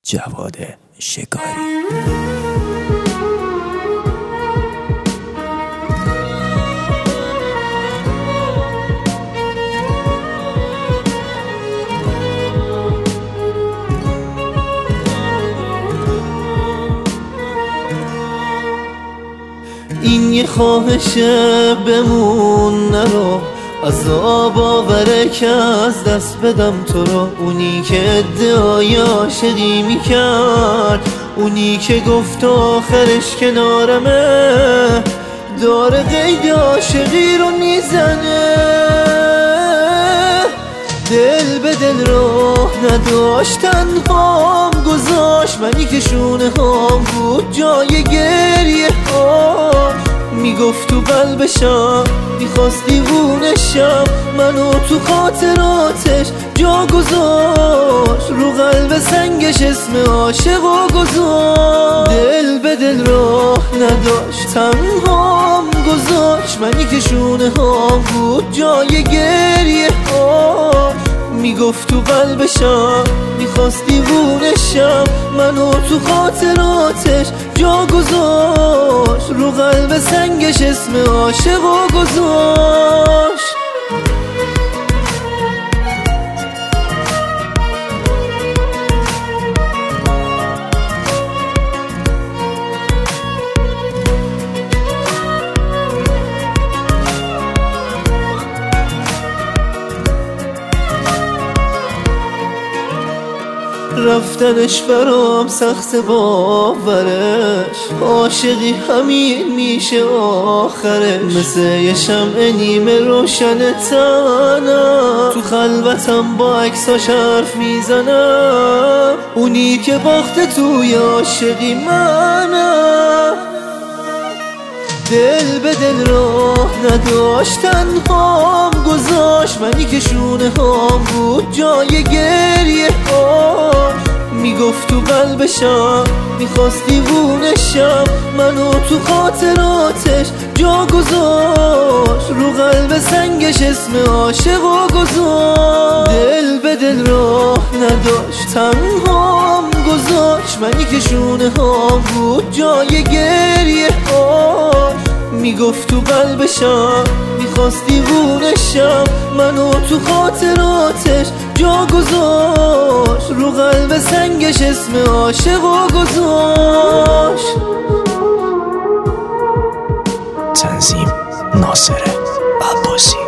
جواد شکاری. این یه خواهشه بمون نرو، عذاب آوره که از دست بدم تو رو. اونی که ادعای عاشقی میکرد، اونی که گفت آخرش کنارمه، داره قید عاشقی رو میزنه. دل به دل راه نداشت، تنهام گذاشت، منی که شونه هام بود جای گریه ها. میگفت تو قلبشم، میخواست دیوونشم، منو تو خاطراتش جا گذاشت، رو قلب سنگش اسم عاشقو گذاشت. دل به دل راه نداشت، تنهام گذاشت، منی که شونه هام بود جای گریه ها. میگفت تو قلبشم، میخواست دیوونشم، منو تو خاطراتش جا گذاشت، رو قلب سنگش اسم عاشقو گذاشت. رفتنش برام سخت باورش، عاشقی همین میشه آخرش. مثل یه شمع نیمه روشن تنم، تو خلوتم با عکساش حرف میزنم، اونی که باخته توی عاشقی منم. دل به دل راه نداشت، تنهام گذاشت، منی که شونه هام بود جای گریه ها. میگفت تو قلبشم، میخواست دیوونشم، منو تو خاطراتش جا گذاشت، رو قلب سنگش اسم عاشقو گذاشت. دل به دل راه نداشت، تنهام گذاشت، منی که شونه هام بود جای گریه ها. میگفت تو قلبشم، میخواست دیوونشم، منو تو خاطراتش جا گذاشت، رو قلب سنگش اسم عاشقو گذاشت. تنظیم ناصر عباسی.